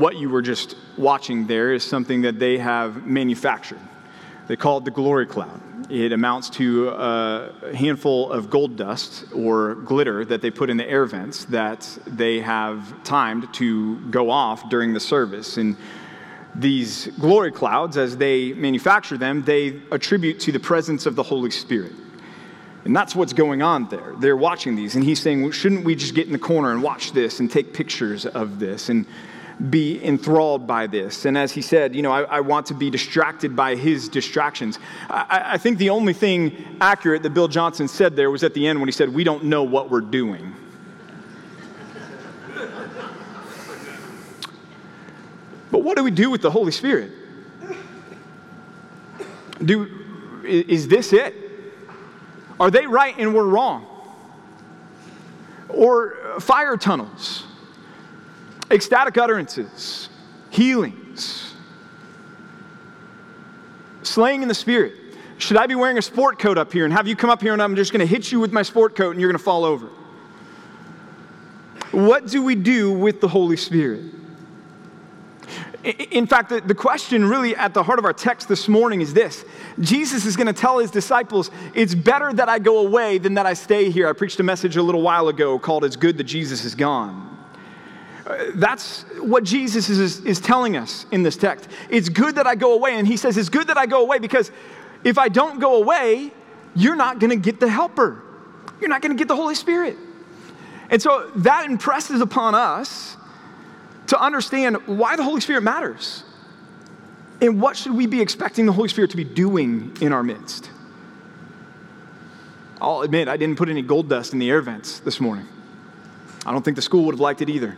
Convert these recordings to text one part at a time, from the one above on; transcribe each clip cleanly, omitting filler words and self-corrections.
what you were just watching there is something that they have manufactured. They call it the glory cloud. It amounts to a handful of gold dust or glitter that they put in the air vents that they have timed to go off during the service. And these glory clouds, as they manufacture them, they attribute to the presence of the Holy Spirit. And that's what's going on there. They're watching these, and he's saying, well, shouldn't we just get in the corner and watch this and take pictures of this and be enthralled by this? And as he said, I want to be distracted by his distractions. I think the only thing accurate that Bill Johnson said there was at the end when he said, we don't know what we're doing. But what do we do with the Holy Spirit? Is this it? Are they right and we're wrong? Or fire tunnels, ecstatic utterances, healings, slaying in the Spirit. Should I be wearing a sport coat up here and have you come up here and I'm just going to hit you with my sport coat and you're going to fall over? What do we do with the Holy Spirit? In fact, the question really at the heart of our text this morning is this. Jesus is going to tell his disciples, it's better that I go away than that I stay here. I preached a message a little while ago called It's Good That Jesus Is Gone. That's what Jesus is telling us in this text. It's good that I go away. And he says it's good that I go away because if I don't go away, you're not going to get the helper. You're not going to get the Holy Spirit. And so that impresses upon us to understand why the Holy Spirit matters. And what should we be expecting the Holy Spirit to be doing in our midst? I'll admit, I didn't put any gold dust in the air vents this morning. I don't think the school would have liked it either.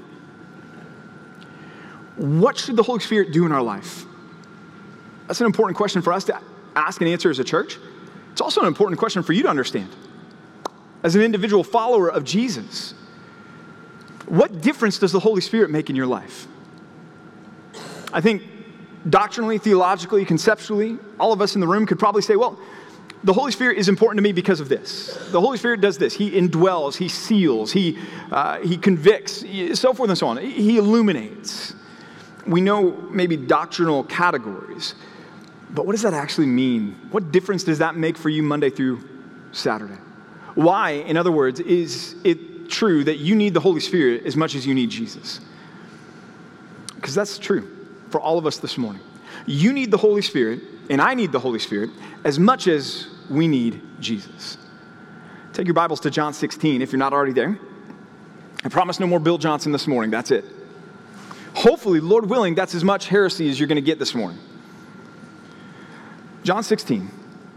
What should the Holy Spirit do in our life? That's an important question for us to ask and answer as a church. It's also an important question for you to understand. As an individual follower of Jesus, what difference does the Holy Spirit make in your life? I think doctrinally, theologically, conceptually, all of us in the room could probably say, well, the Holy Spirit is important to me because of this. The Holy Spirit does this. He indwells, he seals, he convicts, so forth and so on. He illuminates. We know maybe doctrinal categories, but what does that actually mean? What difference does that make for you Monday through Saturday? Why, in other words, is it true that you need the Holy Spirit as much as you need Jesus? Because that's true for all of us this morning. You need the Holy Spirit, and I need the Holy Spirit as much as we need Jesus. Take your Bibles to John 16 if you're not already there. I promise no more Bill Johnson this morning. That's it. Hopefully, Lord willing, that's as much heresy as you're going to get this morning. John 16,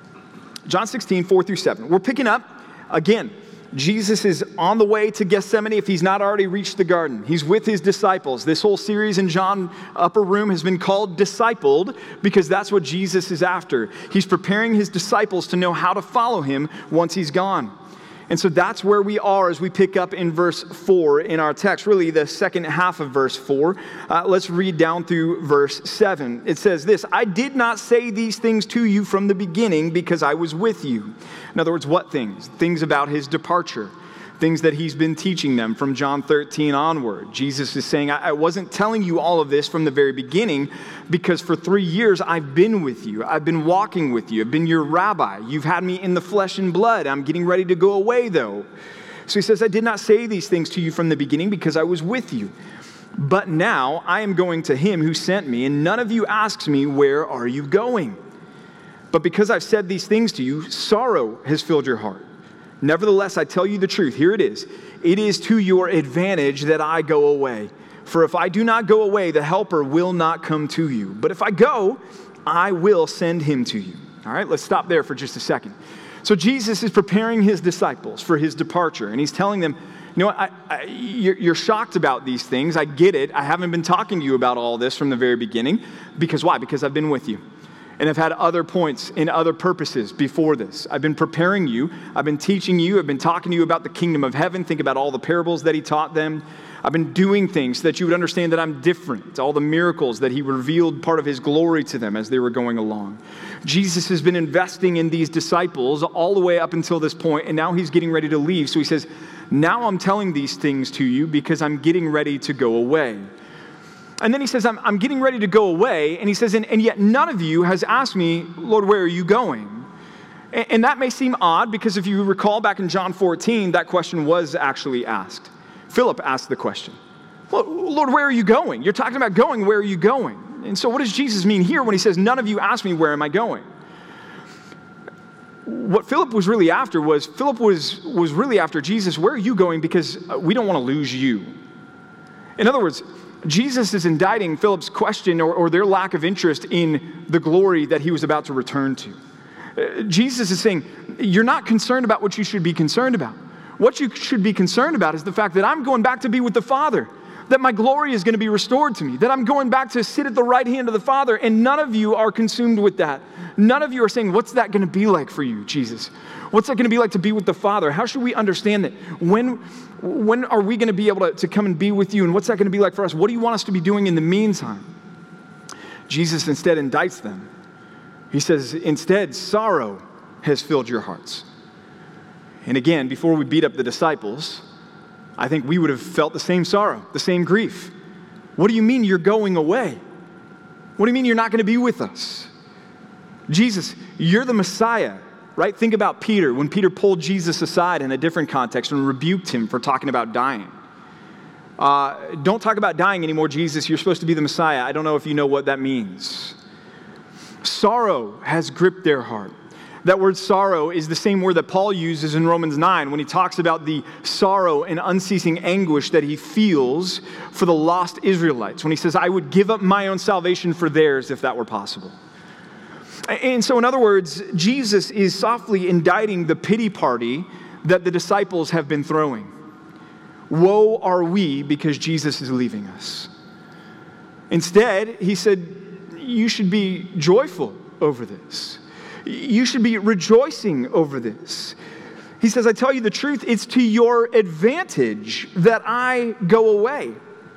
4 through 7. We're picking up, again, Jesus is on the way to Gethsemane if he's not already reached the garden. He's with his disciples. This whole series in John Upper Room has been called Discipled because that's what Jesus is after. He's preparing his disciples to know how to follow him once he's gone. And so that's where we are as we pick up in verse 4 in our text, really the second half of verse 4. Let's read down through verse 7. It says this, I did not say these things to you from the beginning because I was with you. In other words, what things? Things about his departure. Things that he's been teaching them from John 13 onward. Jesus is saying, I wasn't telling you all of this from the very beginning because for 3 years I've been with you. I've been walking with you. I've been your rabbi. You've had me in the flesh and blood. I'm getting ready to go away though. So he says, I did not say these things to you from the beginning because I was with you. But now I am going to him who sent me, and none of you asks me, where are you going? But because I've said these things to you, sorrow has filled your heart. Nevertheless, I tell you the truth. Here it is. It is to your advantage that I go away. For if I do not go away, the helper will not come to you. But if I go, I will send him to you. All right, let's stop there for just a second. So Jesus is preparing his disciples for his departure. And he's telling them, you know what, you're shocked about these things. I get it. I haven't been talking to you about all this from the very beginning. Because why? Because I've been with you. And I've had other points and other purposes before this. I've been preparing you. I've been teaching you. I've been talking to you about the kingdom of heaven. Think about all the parables that he taught them. I've been doing things so that you would understand that I'm different. All the miracles that he revealed part of his glory to them as they were going along. Jesus has been investing in these disciples all the way up until this point, and now he's getting ready to leave. So he says, now I'm telling these things to you because I'm getting ready to go away. And then he says, I'm getting ready to go away. And he says, and yet none of you has asked me, Lord, where are you going? And that may seem odd because if you recall back in John 14, that question was actually asked. Philip asked the question, well, Lord, where are you going? You're talking about going, where are you going? And so what does Jesus mean here when he says, none of you asked me, where am I going? What Philip was really after was really after Jesus, where are you going? Because we don't want to lose you. In other words, Jesus is indicting Philip's question or their lack of interest in the glory that he was about to return to. Jesus is saying, you're not concerned about what you should be concerned about. What you should be concerned about is the fact that I'm going back to be with the Father, that my glory is going to be restored to me, that I'm going back to sit at the right hand of the Father, and none of you are consumed with that. None of you are saying, what's that going to be like for you, Jesus? What's that going to be like to be with the Father? How should we understand that? When are we going to be able to come and be with you, and what's that going to be like for us? What do you want us to be doing in the meantime? Jesus instead indicts them. He says, instead, sorrow has filled your hearts. And again, before we beat up the disciples, I think we would have felt the same sorrow, the same grief. What do you mean you're going away? What do you mean you're not going to be with us? Jesus, you're the Messiah, right? Think about Peter, when Peter pulled Jesus aside in a different context and rebuked him for talking about dying. Don't talk about dying anymore, Jesus. You're supposed to be the Messiah. I don't know if you know what that means. Sorrow has gripped their heart. That word sorrow is the same word that Paul uses in Romans 9 when he talks about the sorrow and unceasing anguish that he feels for the lost Israelites. When he says, I would give up my own salvation for theirs if that were possible. And so in other words, Jesus is softly indicting the pity party that the disciples have been throwing. Woe are we because Jesus is leaving us. Instead, he said, you should be joyful over this. You should be rejoicing over this. He says, I tell you the truth, it's to your advantage that I go away.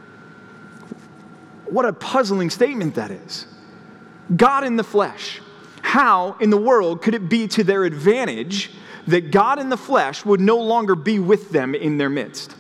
What a puzzling statement that is. God in the flesh. How in the world could it be to their advantage that God in the flesh would no longer be with them in their midst?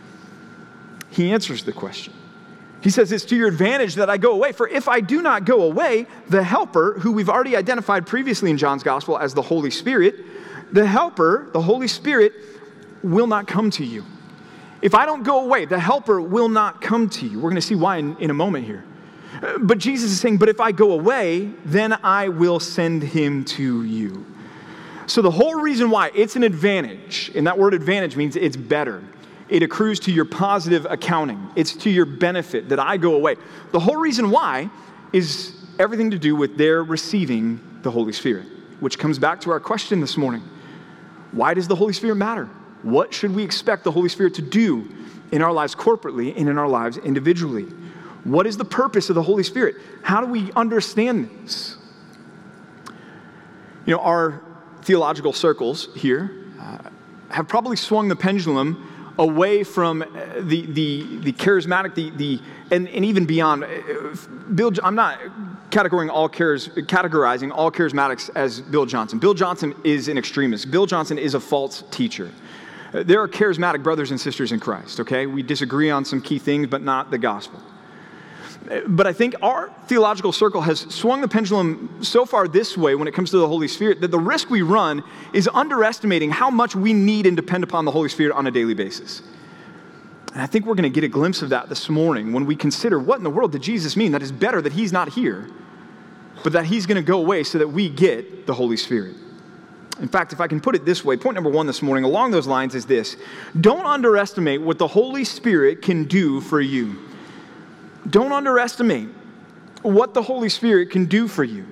He answers the question. He says, it's to your advantage that I go away. For if I do not go away, the Helper, who we've already identified previously in John's Gospel as the Holy Spirit, the Helper, the Holy Spirit, will not come to you. If I don't go away, the Helper will not come to you. We're going to see why in a moment here. But Jesus is saying, but if I go away, then I will send him to you. So the whole reason why it's an advantage, and that word advantage means it's better. It accrues to your positive accounting. It's to your benefit that I go away. The whole reason why is everything to do with their receiving the Holy Spirit, which comes back to our question this morning. Why does the Holy Spirit matter? What should we expect the Holy Spirit to do in our lives corporately and in our lives individually? What is the purpose of the Holy Spirit? How do we understand this? You know, our theological circles here have probably swung the pendulum away from the charismatic, and even beyond. I'm not categorizing all charismatics as Bill Johnson. Bill Johnson is an extremist. Bill Johnson is a false teacher. There are charismatic brothers and sisters in Christ, okay? We disagree on some key things, but not the gospel. But I think our theological circle has swung the pendulum so far this way when it comes to the Holy Spirit that the risk we run is underestimating how much we need and depend upon the Holy Spirit on a daily basis. And I think we're going to get a glimpse of that this morning when we consider what in the world did Jesus mean that it's better that he's not here, but that he's going to go away so that we get the Holy Spirit. In fact, if I can put it this way, point number one this morning along those lines is this: don't underestimate what the Holy Spirit can do for you. Don't underestimate what the Holy Spirit can do for you.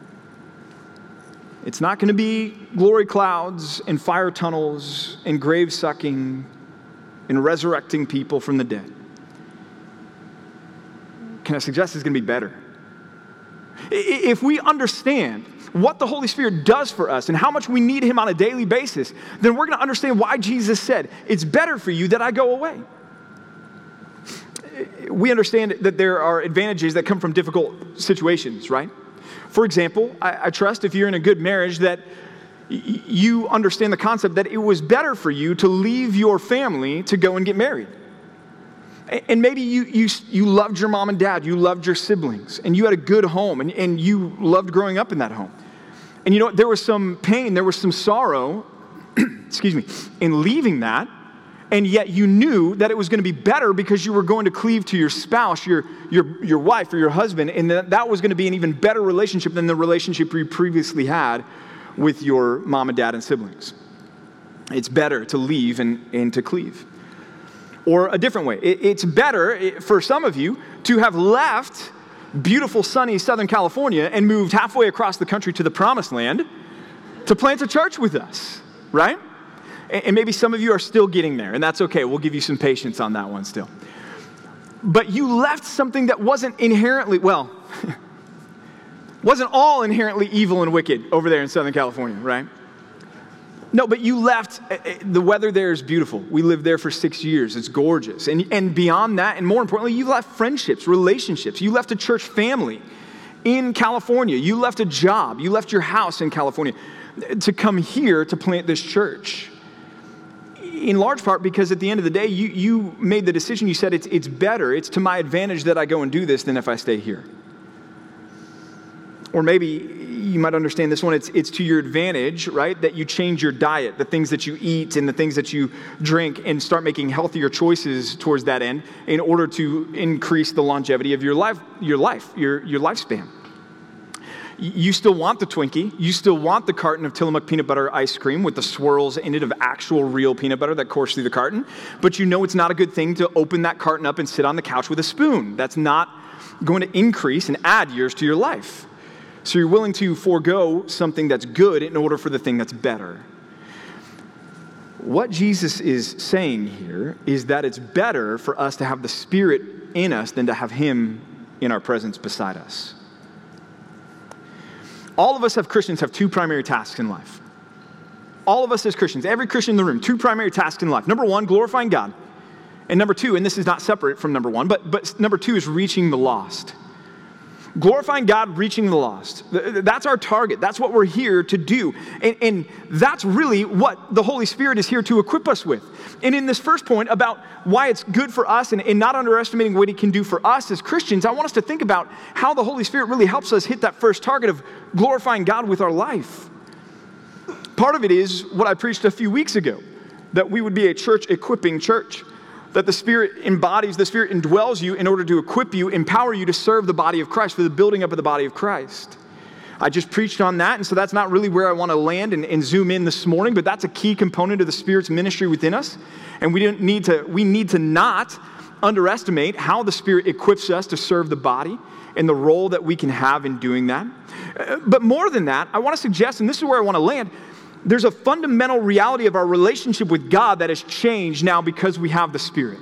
It's not going to be glory clouds and fire tunnels and grave sucking and resurrecting people from the dead. Can I suggest it's going to be better? If we understand what the Holy Spirit does for us and how much we need him on a daily basis, then we're going to understand why Jesus said, it's better for you that I go away. We understand that there are advantages that come from difficult situations, right? For example, I trust if you're in a good marriage that you understand the concept that it was better for you to leave your family to go and get married. And maybe you loved your mom and dad, you loved your siblings, and you had a good home, and you loved growing up in that home. And you know what? There was some pain, there was some sorrow, excuse me, in leaving that, and yet you knew that it was going to be better because you were going to cleave to your spouse, your wife or your husband, and that was going to be an even better relationship than the relationship you previously had with your mom and dad and siblings. It's better to leave and to cleave. Or a different way, it's better for some of you to have left beautiful, sunny Southern California and moved halfway across the country to the promised land to plant a church with us, right? And maybe some of you are still getting there, and that's okay. We'll give you some patience on that one still. But you left something that wasn't inherently, wasn't all inherently evil and wicked over there in Southern California, right? No, but you left, the weather there is beautiful. We lived there for 6 years. It's gorgeous. And beyond that, and more importantly, you left friendships, relationships. You left a church family in California. You left a job. You left your house in California to come here to plant this church. In large part because at the end of the day, you made the decision. You said, it's better, it's to my advantage that I go and do this than if I stay here. Or maybe you might understand this one, it's to your advantage, right, that you change your diet, the things that you eat and the things that you drink, and start making healthier choices towards that end in order to increase the longevity of your lifespan. You still want the Twinkie, you still want the carton of Tillamook peanut butter ice cream with the swirls in it of actual real peanut butter that course through the carton, but you know it's not a good thing to open that carton up and sit on the couch with a spoon. That's not going to increase and add years to your life. So you're willing to forego something that's good in order for the thing that's better. What Jesus is saying here is that it's better for us to have the Spirit in us than to have Him in our presence beside us. All of us as Christians have two primary tasks in life. All of us as Christians, every Christian in the room, two primary tasks in life. Number one, glorifying God. And number two, and this is not separate from number one, but number two is reaching the lost. Glorifying God, reaching the lost. That's our target. That's what we're here to do. And that's really what the Holy Spirit is here to equip us with. And in this first point about why it's good for us and not underestimating what He can do for us as Christians, I want us to think about how the Holy Spirit really helps us hit that first target of glorifying God with our life. Part of it is what I preached a few weeks ago, that we would be a church-equipping church. That the Spirit embodies, the Spirit indwells you in order to equip you, empower you to serve the body of Christ, for the building up of the body of Christ. I just preached on that, and so that's not really where I want to land and zoom in this morning, but that's a key component of the Spirit's ministry within us, and we need to not underestimate how the Spirit equips us to serve the body and the role that we can have in doing that. But more than that, I want to suggest, and this is where I want to land, there's a fundamental reality of our relationship with God that has changed now because we have the Spirit.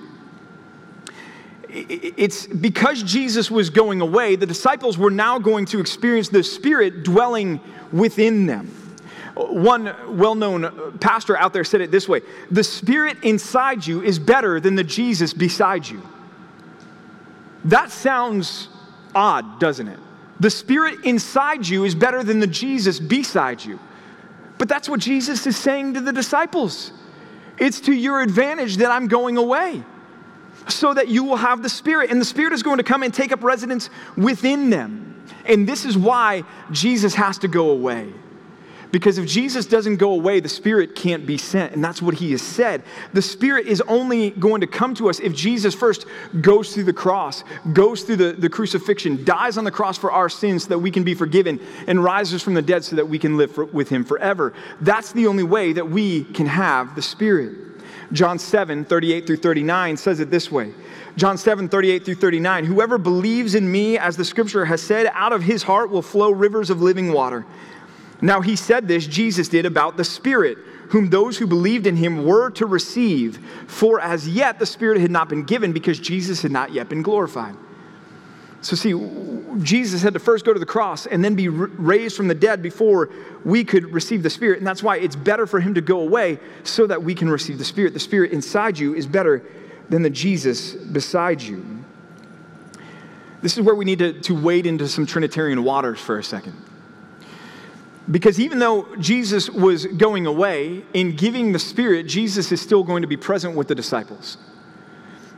It's because Jesus was going away, the disciples were now going to experience the Spirit dwelling within them. One well-known pastor out there said it this way: the Spirit inside you is better than the Jesus beside you. That sounds odd, doesn't it? The Spirit inside you is better than the Jesus beside you. But that's what Jesus is saying to the disciples. It's to your advantage that I'm going away so that you will have the Spirit. And the Spirit is going to come and take up residence within them. And this is why Jesus has to go away. Because if Jesus doesn't go away, the Spirit can't be sent. And that's what He has said. The Spirit is only going to come to us if Jesus first goes through the cross, goes through the crucifixion, dies on the cross for our sins so that we can be forgiven, and rises from the dead so that we can live with Him forever. That's the only way that we can have the Spirit. John 7:38-39 says it this way. John 7:38-39, whoever believes in me, as the scripture has said, out of his heart will flow rivers of living water. Now He said this, Jesus did, about the Spirit, whom those who believed in Him were to receive. For as yet the Spirit had not been given because Jesus had not yet been glorified. So see, Jesus had to first go to the cross and then be raised from the dead before we could receive the Spirit. And that's why it's better for Him to go away so that we can receive the Spirit. The Spirit inside you is better than the Jesus beside you. This is where we need to wade into some Trinitarian waters for a second. Because even though Jesus was going away, in giving the Spirit, Jesus is still going to be present with the disciples.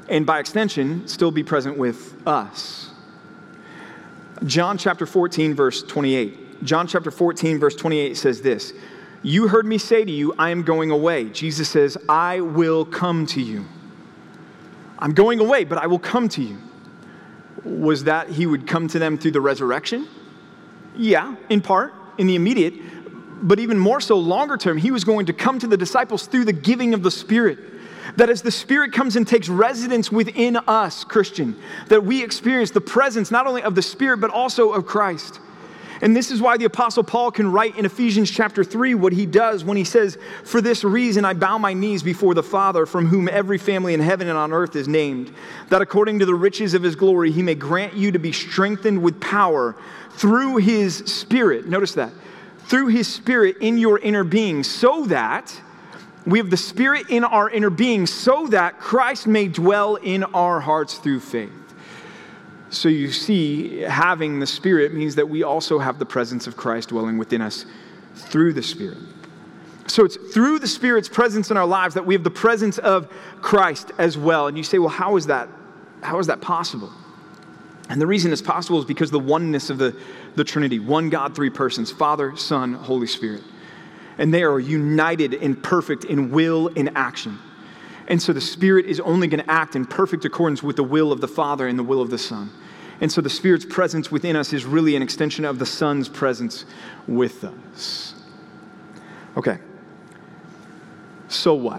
and by extension, still be present with us. John chapter 14, verse 28. John chapter 14, verse 28 says this, "You heard me say to you, I am going away." Jesus says, "I will come to you." I'm going away, but I will come to you. Was that he would come to them through the resurrection? Yeah, in part, in the immediate. But even more so, longer term, he was going to come to the disciples through the giving of the Spirit. That as the Spirit comes and takes residence within us, Christian, that we experience the presence not only of the Spirit, but also of Christ. And this is why the Apostle Paul can write in Ephesians chapter 3 what he does when he says, "For this reason I bow my knees before the Father, from whom every family in heaven and on earth is named, that according to the riches of his glory he may grant you to be strengthened with power through his Spirit." Notice that. Through his Spirit in your inner being, so that we have the Spirit in our inner being, so that Christ may dwell in our hearts through faith. So you see, having the Spirit means that we also have the presence of Christ dwelling within us through the Spirit. So it's through the Spirit's presence in our lives that we have the presence of Christ as well. And you say, well, how is that possible? And the reason it's possible is because the oneness of the Trinity, one God, three persons, Father, Son, Holy Spirit. And they are united in perfect in will and action. And so the Spirit is only going to act in perfect accordance with the will of the Father and the will of the Son. And so the Spirit's presence within us is really an extension of the Son's presence with us. Okay. So what?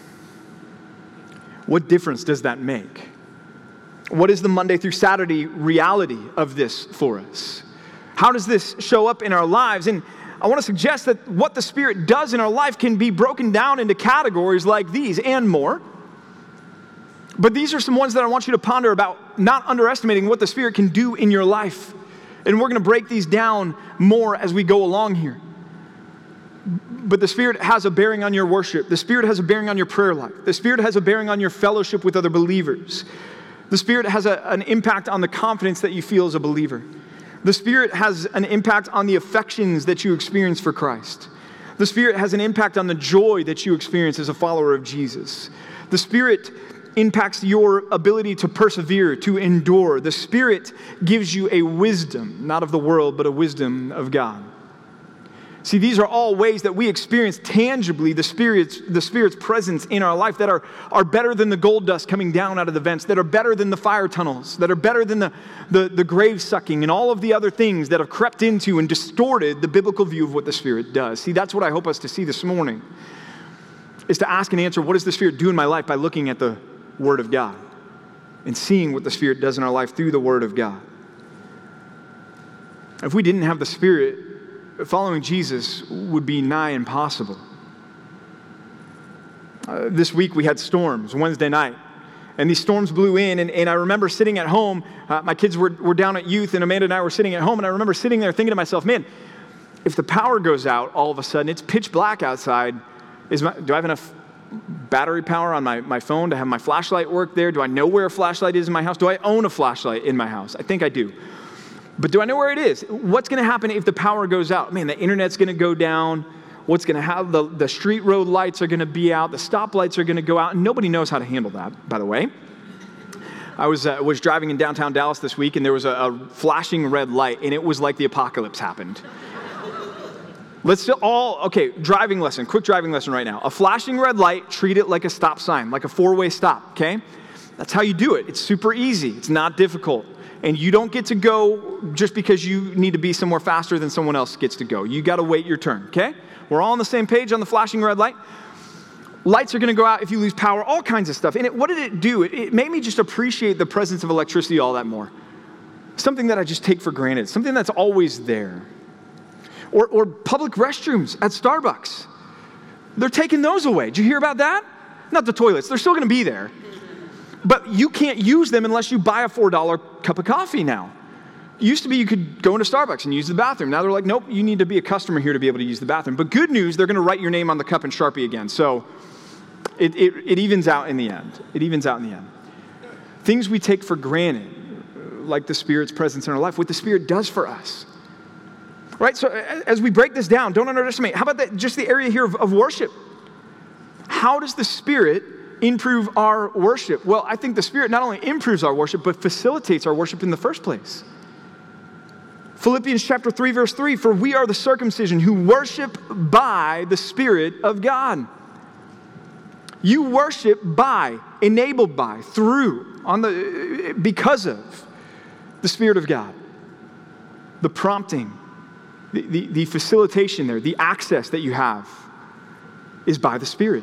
What difference does that make? What is the Monday through Saturday reality of this for us? How does this show up in our lives? And I want to suggest that what the Spirit does in our life can be broken down into categories like these and more. But these are some ones that I want you to ponder about, not underestimating what the Spirit can do in your life. And we're going to break these down more as we go along here. But the Spirit has a bearing on your worship. The Spirit has a bearing on your prayer life. The Spirit has a bearing on your fellowship with other believers. The Spirit has an impact on the confidence that you feel as a believer. The Spirit has an impact on the affections that you experience for Christ. The Spirit has an impact on the joy that you experience as a follower of Jesus. The Spirit impacts your ability to persevere, to endure. The Spirit gives you a wisdom, not of the world, but a wisdom of God. See, these are all ways that we experience tangibly the Spirit's presence in our life that are better than the gold dust coming down out of the vents, that are better than the fire tunnels, that are better than the grave sucking and all of the other things that have crept into and distorted the biblical view of what the Spirit does. See, that's what I hope us to see this morning, is to ask and answer, what does the Spirit do in my life, by looking at the Word of God and seeing what the Spirit does in our life through the Word of God. If we didn't have the Spirit, following Jesus would be nigh impossible. This week we had storms, Wednesday night. And these storms blew in, and I remember sitting at home. My kids were down at youth, and Amanda and I were sitting at home, and I remember sitting there thinking to myself, man, if the power goes out all of a sudden, it's pitch black outside, do I have enough battery power on my phone to have my flashlight work there? Do I know where a flashlight is in my house? Do I own a flashlight in my house? I think I do. But do I know where it is? What's going to happen if the power goes out? Man, the internet's going to go down. What's going to happen? The street road lights are going to be out. The stoplights are going to go out. And nobody knows how to handle that, by the way. I was driving in downtown Dallas this week, and there was a flashing red light, and it was like the apocalypse happened. Driving lesson, quick driving lesson right now. A flashing red light, treat it like a stop sign, like a four-way stop, okay? That's how you do it. It's super easy. It's not difficult. And you don't get to go just because you need to be somewhere faster than someone else gets to go. You got to wait your turn, okay? We're all on the same page on the flashing red light. Lights are going to go out if you lose power, all kinds of stuff. And what did it do? It made me just appreciate the presence of electricity all that more. Something that I just take for granted, something that's always there. Or public restrooms at Starbucks. They're taking those away. Did you hear about that? Not the toilets. They're still going to be there. But you can't use them unless you buy a $4 cup of coffee now. It used to be you could go into Starbucks and use the bathroom. Now they're like, nope, you need to be a customer here to be able to use the bathroom. But good news, they're going to write your name on the cup in Sharpie again. So it evens out in the end. It evens out in the end. Things we take for granted, like the Spirit's presence in our life, what the Spirit does for us. Right? So as we break this down, don't underestimate. How about just the area here of worship? How does the Spirit improve our worship? Well, I think the Spirit not only improves our worship, but facilitates our worship in the first place. Philippians chapter 3, verse 3, for we are the circumcision who worship by the Spirit of God. You worship by, enabled by, through, because of the Spirit of God. The prompting, the facilitation there, the access that you have is by the Spirit.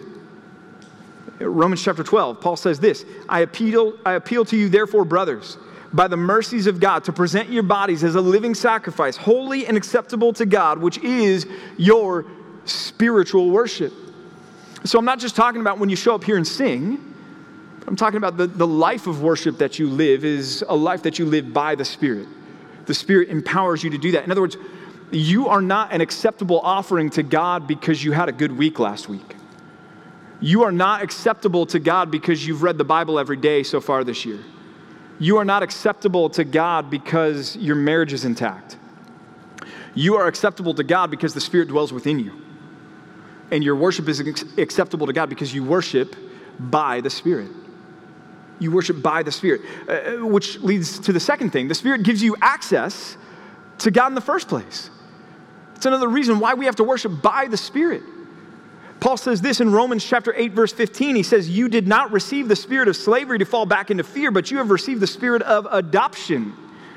Romans chapter 12, Paul says this, I appeal to you therefore, brothers, by the mercies of God, to present your bodies as a living sacrifice, holy and acceptable to God, which is your spiritual worship. So I'm not just talking about when you show up here and sing. I'm talking about the life of worship that you live is a life that you live by the Spirit. The Spirit empowers you to do that. In other words, you are not an acceptable offering to God because you had a good week last week. You are not acceptable to God because you've read the Bible every day so far this year. You are not acceptable to God because your marriage is intact. You are acceptable to God because the Spirit dwells within you. And your worship is acceptable to God because you worship by the Spirit. You worship by the Spirit, which leads to the second thing. The Spirit gives you access to God in the first place. It's another reason why we have to worship by the Spirit. Paul says this in Romans chapter 8, verse 15. He says, you did not receive the spirit of slavery to fall back into fear, but you have received the spirit of adoption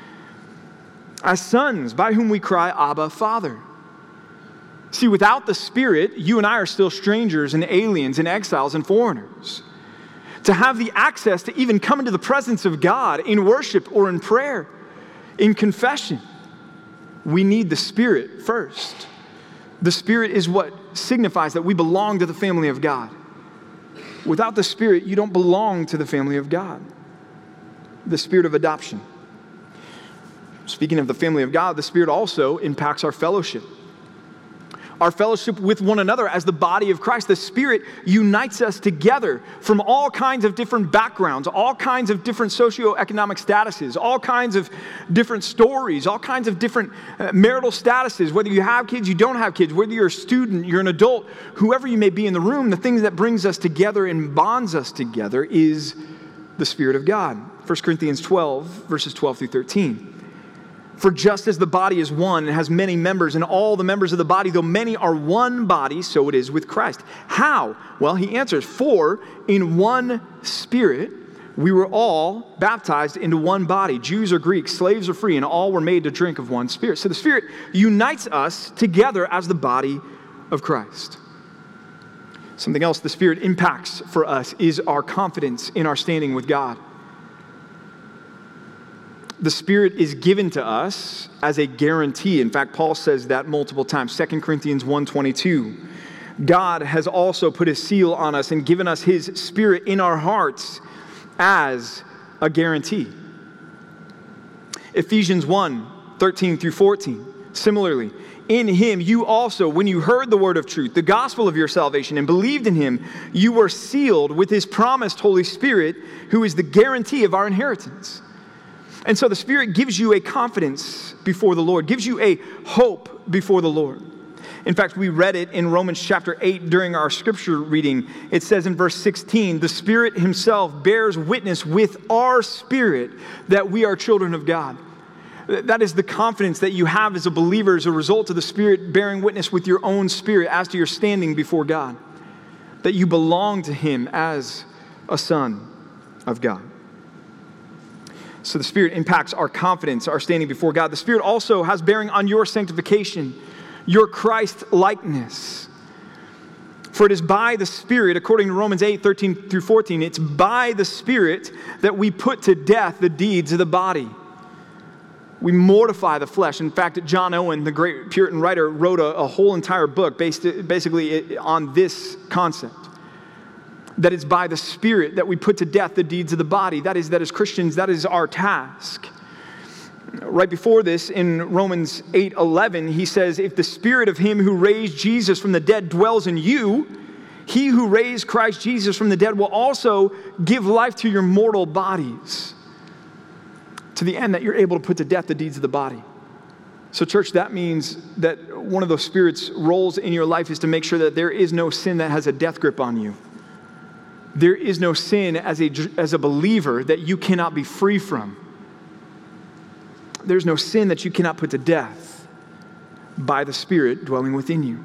as sons, by whom we cry, Abba, Father. See, without the Spirit, you and I are still strangers and aliens and exiles and foreigners. To have the access to even come into the presence of God in worship or in prayer, in confession, we need the Spirit first. The Spirit is what signifies that we belong to the family of God. Without the Spirit, you don't belong to the family of God. The Spirit of adoption. Speaking of the family of God, the Spirit also impacts our fellowship. Our fellowship with one another as the body of Christ. The Spirit unites us together from all kinds of different backgrounds, all kinds of different socioeconomic statuses, all kinds of different stories, all kinds of different marital statuses, whether you have kids, you don't have kids, whether you're a student, you're an adult, whoever you may be in the room, the thing that brings us together and bonds us together is the Spirit of God. 1 Corinthians 12, verses 12 through 13. For just as the body is one and has many members, and all the members of the body, though many, are one body, so it is with Christ. How? Well, he answers, for in one Spirit we were all baptized into one body, Jews or Greeks, slaves or free, and all were made to drink of one Spirit. So the Spirit unites us together as the body of Christ. Something else the Spirit impacts for us is our confidence in our standing with God. The Spirit is given to us as a guarantee. In fact, Paul says that multiple times. 2 Corinthians 1:22. God has also put his seal on us and given us his Spirit in our hearts as a guarantee. Ephesians 1:13 through 14. Similarly, in him you also, when you heard the word of truth, the gospel of your salvation, and believed in him, you were sealed with his promised Holy Spirit, who is the guarantee of our inheritance. And so the Spirit gives you a confidence before the Lord, gives you a hope before the Lord. In fact, we read it in Romans chapter 8 during our scripture reading. It says in verse 16, the Spirit himself bears witness with our spirit that we are children of God. That is the confidence that you have as a believer as a result of the Spirit bearing witness with your own spirit as to your standing before God. That you belong to him as a son of God. So the Spirit impacts our confidence, our standing before God. The Spirit also has bearing on your sanctification, your Christ-likeness. For it is by the Spirit, according to Romans 8:13 through 14, it's by the Spirit that we put to death the deeds of the body. We mortify the flesh. In fact, John Owen, the great Puritan writer, wrote a whole entire book basically on this concept. That it's by the Spirit that we put to death the deeds of the body. That is Christians, that is our task. Right before this, in Romans 8:11, he says, if the Spirit of him who raised Jesus from the dead dwells in you, he who raised Christ Jesus from the dead will also give life to your mortal bodies, to the end that you're able to put to death the deeds of the body. So church, that means that one of the Spirit's roles in your life is to make sure that there is no sin that has a death grip on you. There is no sin as a believer that you cannot be free from. There's no sin that you cannot put to death by the Spirit dwelling within you.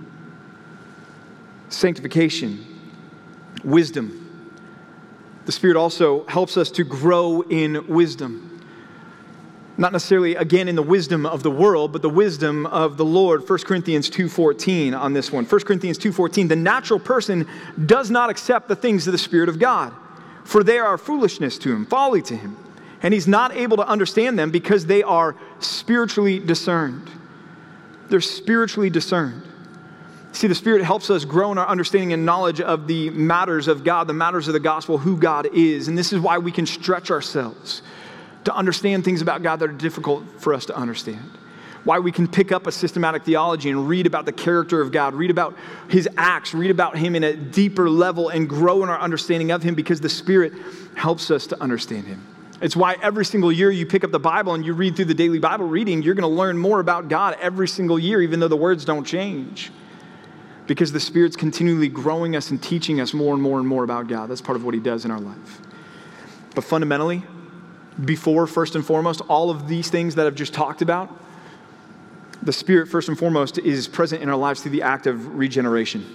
Sanctification, wisdom. The Spirit also helps us to grow in wisdom. Not necessarily, again, in the wisdom of the world, but the wisdom of the Lord. 1 Corinthians 2:14 on this one. 1 Corinthians 2:14, the natural person does not accept the things of the Spirit of God, for they are foolishness to him, folly to him, and he's not able to understand them because they are spiritually discerned. They're spiritually discerned. See, the Spirit helps us grow in our understanding and knowledge of the matters of God, the matters of the gospel, who God is, and this is why we can stretch ourselves to understand things about God that are difficult for us to understand. Why we can pick up a systematic theology and read about the character of God, read about his acts, read about him in a deeper level and grow in our understanding of him because the Spirit helps us to understand him. It's why every single year you pick up the Bible and you read through the daily Bible reading, you're going to learn more about God every single year, even though the words don't change. Because the Spirit's continually growing us and teaching us more and more and more about God. That's part of what he does in our life. But fundamentally, before, first and foremost, all of these things that I've just talked about, the Spirit, first and foremost, is present in our lives through the act of regeneration.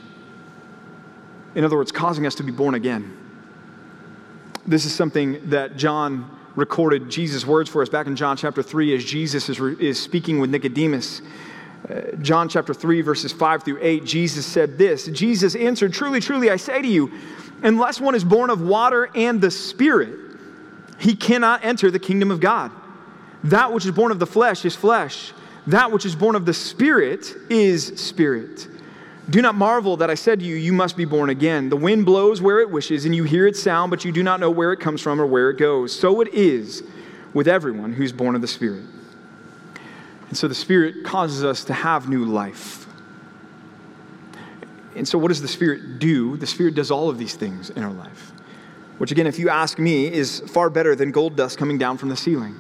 In other words, causing us to be born again. This is something that John recorded Jesus' words for us back in John chapter 3 as Jesus is speaking with Nicodemus. John chapter 3, verses 5 through 8, Jesus said this. Jesus answered, "Truly, truly, I say to you, unless one is born of water and the Spirit, he cannot enter the kingdom of God. That which is born of the flesh is flesh. That which is born of the Spirit is spirit. Do not marvel that I said to you, you must be born again. The wind blows where it wishes, and you hear its sound, but you do not know where it comes from or where it goes. So it is with everyone who's born of the Spirit." And so the Spirit causes us to have new life. And so what does the Spirit do? The Spirit does all of these things in our life, which again, if you ask me, is far better than gold dust coming down from the ceiling.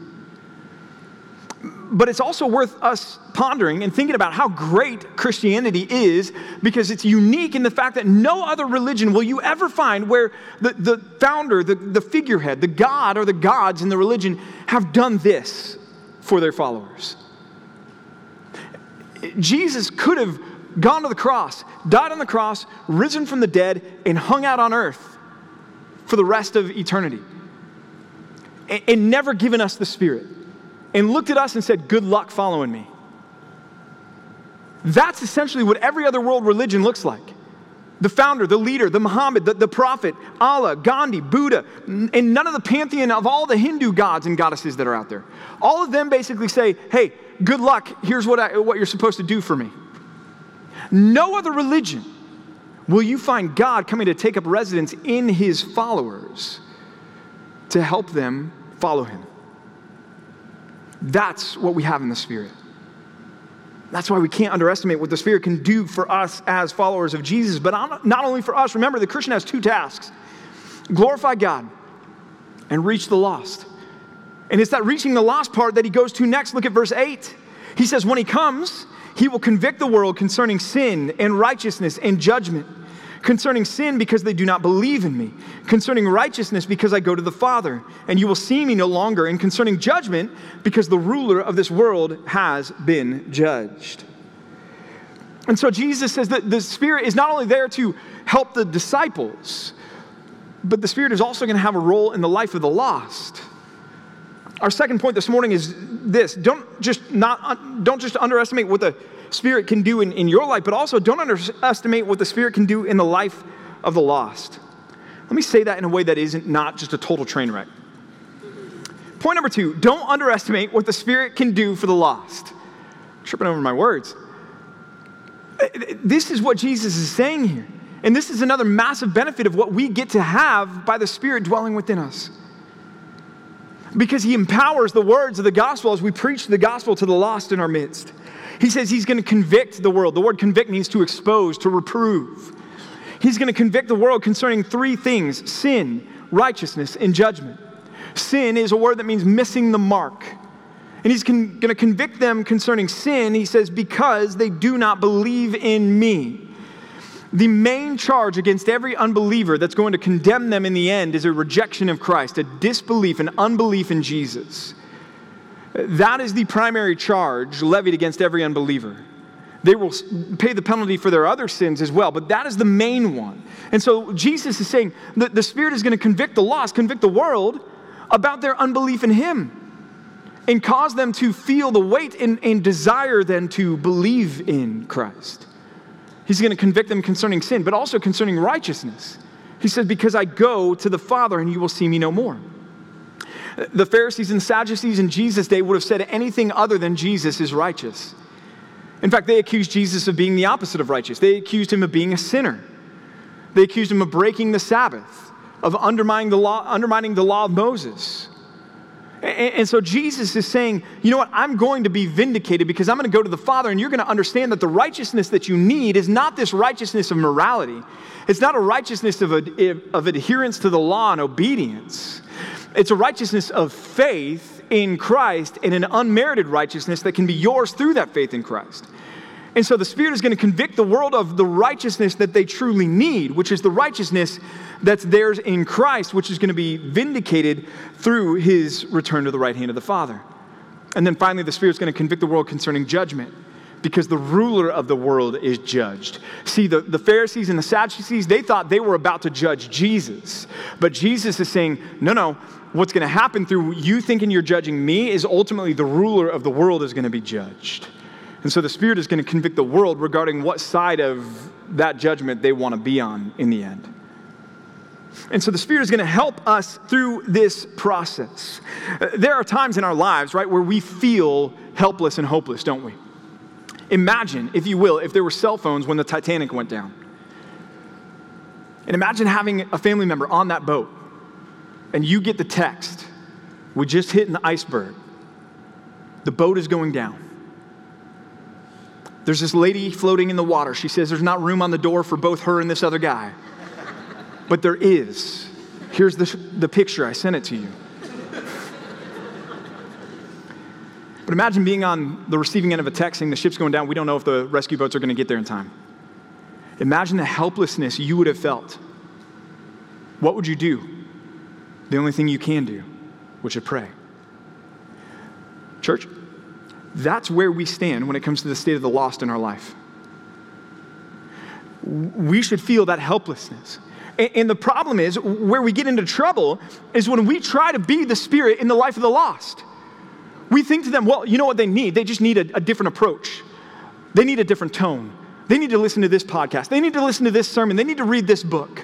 But it's also worth us pondering and thinking about how great Christianity is, because it's unique in the fact that no other religion will you ever find where the founder, the figurehead, the god or the gods in the religion have done this for their followers. Jesus could have gone to the cross, died on the cross, risen from the dead, and hung out on earth for the rest of eternity, and never given us the Spirit, and looked at us and said, "Good luck following me." That's essentially what every other world religion looks like. The founder, the leader, the Muhammad, the prophet, Allah, Gandhi, Buddha, and none of the pantheon of all the Hindu gods and goddesses that are out there. All of them basically say, "Hey, good luck, here's what you're supposed to do for me." No other religion will you find God coming to take up residence in his followers to help them follow him. That's what we have in the Spirit. That's why we can't underestimate what the Spirit can do for us as followers of Jesus, but not only for us. Remember, the Christian has two tasks: glorify God and reach the lost. And it's that reaching the lost part that he goes to next. Look at verse 8. He says, when he comes, he will convict the world concerning sin and righteousness and judgment. Concerning sin, because they do not believe in me. Concerning righteousness, because I go to the Father, and you will see me no longer. And concerning judgment, because the ruler of this world has been judged. And so Jesus says that the Spirit is not only there to help the disciples, but the Spirit is also going to have a role in the life of the lost. Our second point this morning is this: don't just underestimate what the Spirit can do in your life, but also don't underestimate what the Spirit can do in the life of the lost. Let me say that in a way that isn't not just a total train wreck. Point number 2, don't underestimate what the Spirit can do for the lost. I'm tripping over my words. This is what Jesus is saying here. And this is another massive benefit of what we get to have by the Spirit dwelling within us. Because he empowers the words of the gospel as we preach the gospel to the lost in our midst. He says he's going to convict the world. The word convict means to expose, to reprove. He's going to convict the world concerning 3 things: sin, righteousness, and judgment. Sin is a word that means missing the mark. And he's going to convict them concerning sin, he says, because they do not believe in me. The main charge against every unbeliever that's going to condemn them in the end is a rejection of Christ, a disbelief, an unbelief in Jesus. That is the primary charge levied against every unbeliever. They will pay the penalty for their other sins as well, but that is the main one. And so Jesus is saying that the Spirit is going to convict the lost, convict the world about their unbelief in Him, and cause them to feel the weight and desire then to believe in Christ. He's going to convict them concerning sin, but also concerning righteousness. He said, because I go to the Father and you will see me no more. The Pharisees and Sadducees in Jesus' day would have said anything other than Jesus is righteous. In fact, they accused Jesus of being the opposite of righteous. They accused him of being a sinner. They accused him of breaking the Sabbath, of undermining the law of Moses. And so Jesus is saying, you know what, I'm going to be vindicated because I'm going to go to the Father, and you're going to understand that the righteousness that you need is not this righteousness of morality. It's not a righteousness of adherence to the law and obedience. It's a righteousness of faith in Christ, and an unmerited righteousness that can be yours through that faith in Christ. And so the Spirit is going to convict the world of the righteousness that they truly need, which is the righteousness that's theirs in Christ, which is going to be vindicated through His return to the right hand of the Father. And then finally, the Spirit is going to convict the world concerning judgment, because the ruler of the world is judged. See, the Pharisees and the Sadducees, they thought they were about to judge Jesus. But Jesus is saying, no, what's going to happen through you thinking you're judging me is ultimately the ruler of the world is going to be judged. And so the Spirit is going to convict the world regarding what side of that judgment they want to be on in the end. And so the Spirit is going to help us through this process. There are times in our lives, right, where we feel helpless and hopeless, don't we? Imagine, if you will, if there were cell phones when the Titanic went down. And imagine having a family member on that boat, and you get the text, we just hit an iceberg. The boat is going down. There's this lady floating in the water. She says there's not room on the door for both her and this other guy. But there is. Here's the picture. I sent it to you. But imagine being on the receiving end of a text saying the ship's going down. We don't know if the rescue boats are going to get there in time. Imagine the helplessness you would have felt. What would you do? The only thing you can do, which is pray. Church, that's where we stand when it comes to the state of the lost in our life. We should feel that helplessness. And the problem is, where we get into trouble is when we try to be the Spirit in the life of the lost. We think to them, well, you know what they need? They just need a different approach. They need a different tone. They need to listen to this podcast. They need to listen to this sermon. They need to read this book.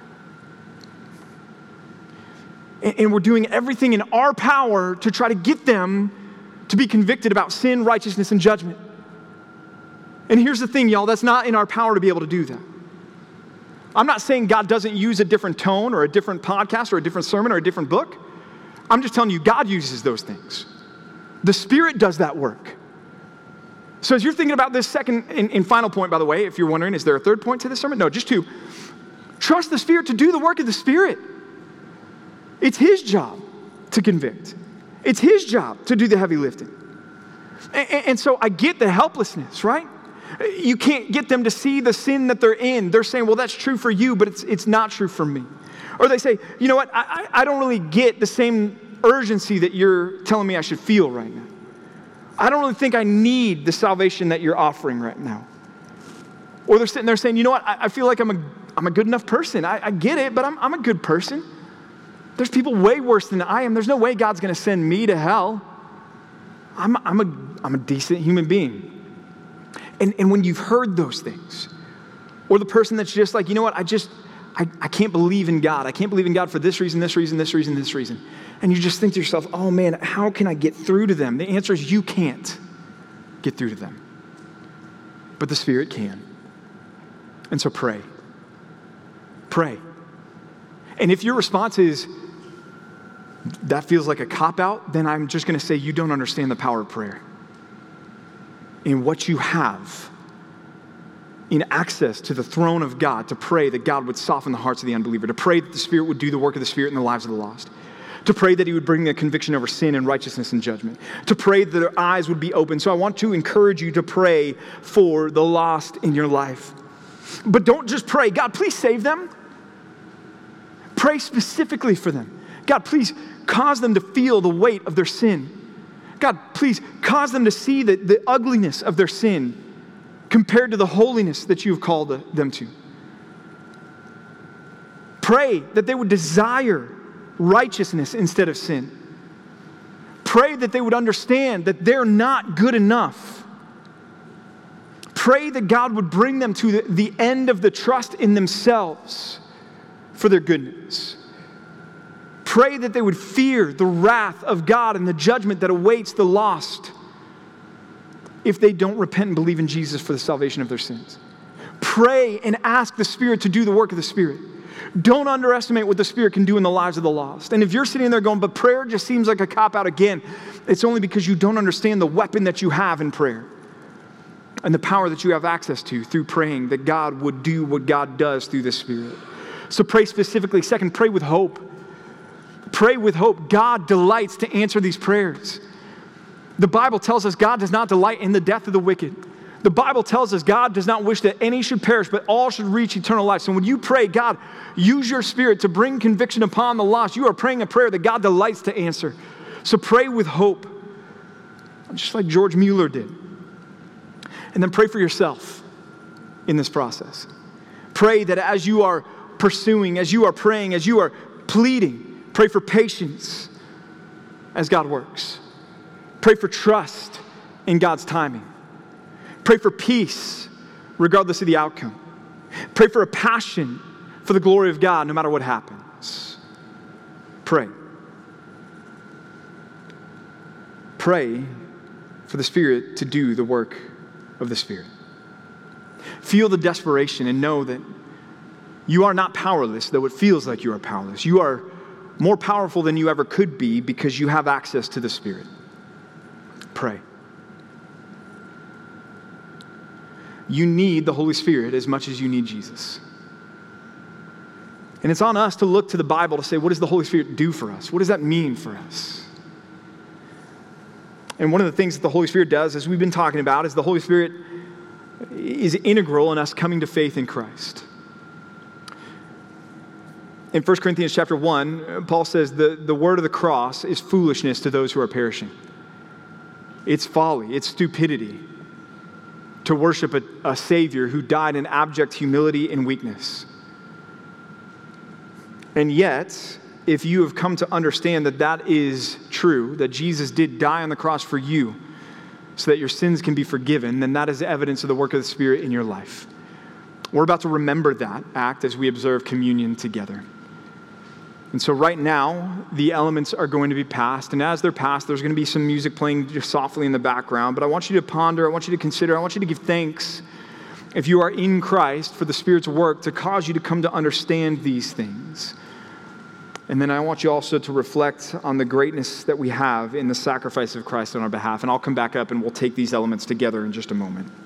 And we're doing everything in our power to try to get them to be convicted about sin, righteousness, and judgment. And here's the thing, y'all, that's not in our power to be able to do that. I'm not saying God doesn't use a different tone or a different podcast or a different sermon or a different book. I'm just telling you, God uses those things. The Spirit does that work. So as you're thinking about this second and final point, by the way, if you're wondering, is there a third point to this sermon? No, just two. Trust the Spirit to do the work of the Spirit. It's His job to convict. It's His job to do the heavy lifting. And so I get the helplessness, right? You can't get them to see the sin that they're in. They're saying, well, that's true for you, but it's not true for me. Or they say, you know what, I don't really get the same urgency that you're telling me I should feel right now. I don't really think I need the salvation that you're offering right now. Or they're sitting there saying, you know what, I feel like I'm a good enough person. I get it, but I'm a good person. There's people way worse than I am. There's no way God's going to send me to hell. I'm a decent human being. And when you've heard those things, or the person that's just like, you know what, I can't believe in God. I can't believe in God for this reason, this reason, this reason, this reason. And you just think to yourself, oh man, how can I get through to them? The answer is you can't get through to them. But the Spirit can. And so pray. Pray. And if your response is, that feels like a cop-out, then I'm just going to say you don't understand the power of prayer. In what you have, in access to the throne of God, to pray that God would soften the hearts of the unbeliever, to pray that the Spirit would do the work of the Spirit in the lives of the lost, to pray that He would bring the conviction over sin and righteousness and judgment, to pray that their eyes would be open. So I want to encourage you to pray for the lost in your life. But don't just pray, God, please save them. Pray specifically for them. God, please cause them to feel the weight of their sin. God, please cause them to see the ugliness of their sin compared to the holiness that you have called them to. Pray that they would desire righteousness instead of sin. Pray that they would understand that they're not good enough. Pray that God would bring them to the end of the trust in themselves for their goodness. Pray that they would fear the wrath of God and the judgment that awaits the lost if they don't repent and believe in Jesus for the salvation of their sins. Pray and ask the Spirit to do the work of the Spirit. Don't underestimate what the Spirit can do in the lives of the lost. And if you're sitting there going, but prayer just seems like a cop-out again, it's only because you don't understand the weapon that you have in prayer and the power that you have access to through praying that God would do what God does through the Spirit. So pray specifically. Second, pray with hope. Pray with hope. God delights to answer these prayers. The Bible tells us God does not delight in the death of the wicked. The Bible tells us God does not wish that any should perish, but all should reach eternal life. So when you pray, God, use your Spirit to bring conviction upon the lost, you are praying a prayer that God delights to answer. So pray with hope, just like George Mueller did. And then pray for yourself in this process. Pray that as you are pursuing, as you are praying, as you are pleading, pray for patience as God works. Pray for trust in God's timing. Pray for peace regardless of the outcome. Pray for a passion for the glory of God no matter what happens. Pray. Pray for the Spirit to do the work of the Spirit. Feel the desperation and know that you are not powerless, though it feels like you are powerless. You are more powerful than you ever could be because you have access to the Spirit. Pray. You need the Holy Spirit as much as you need Jesus. And it's on us to look to the Bible to say, what does the Holy Spirit do for us? What does that mean for us? And one of the things that the Holy Spirit does, as we've been talking about, is the Holy Spirit is integral in us coming to faith in Christ. In 1 Corinthians chapter 1, Paul says the word of the cross is foolishness to those who are perishing. It's folly, it's stupidity to worship a Savior who died in abject humility and weakness. And yet, if you have come to understand that that is true, that Jesus did die on the cross for you so that your sins can be forgiven, then that is evidence of the work of the Spirit in your life. We're about to remember that act as we observe communion together. And so right now, the elements are going to be passed. And as they're passed, there's going to be some music playing just softly in the background. But I want you to ponder, I want you to consider, I want you to give thanks, if you are in Christ, for the Spirit's work to cause you to come to understand these things. And then I want you also to reflect on the greatness that we have in the sacrifice of Christ on our behalf. And I'll come back up and we'll take these elements together in just a moment.